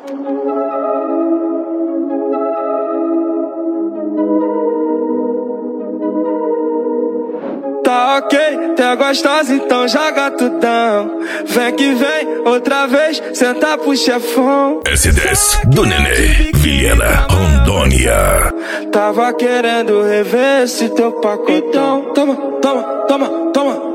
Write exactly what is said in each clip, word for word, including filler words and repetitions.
Tá ok, tá gostosa, então joga tudão. Vem que vem, outra vez, senta pro chefão. S dez do Nenê, Vilhena, Rondônia. Tava querendo rever esse teu pacotão. Toma, toma, toma, toma.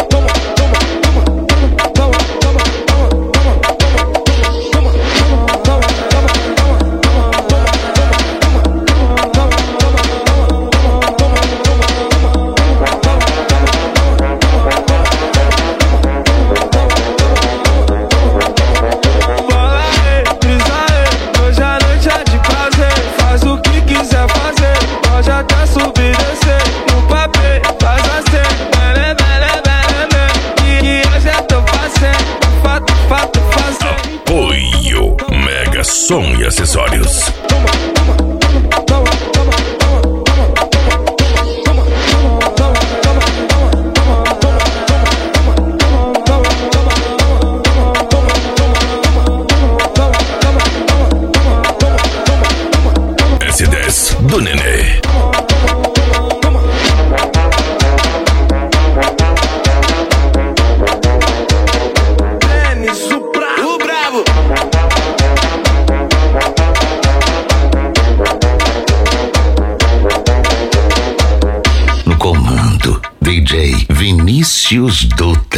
Apoio Mega Som e Acessórios. S dez do Nenê. No comando, D J Vinícius Dutra.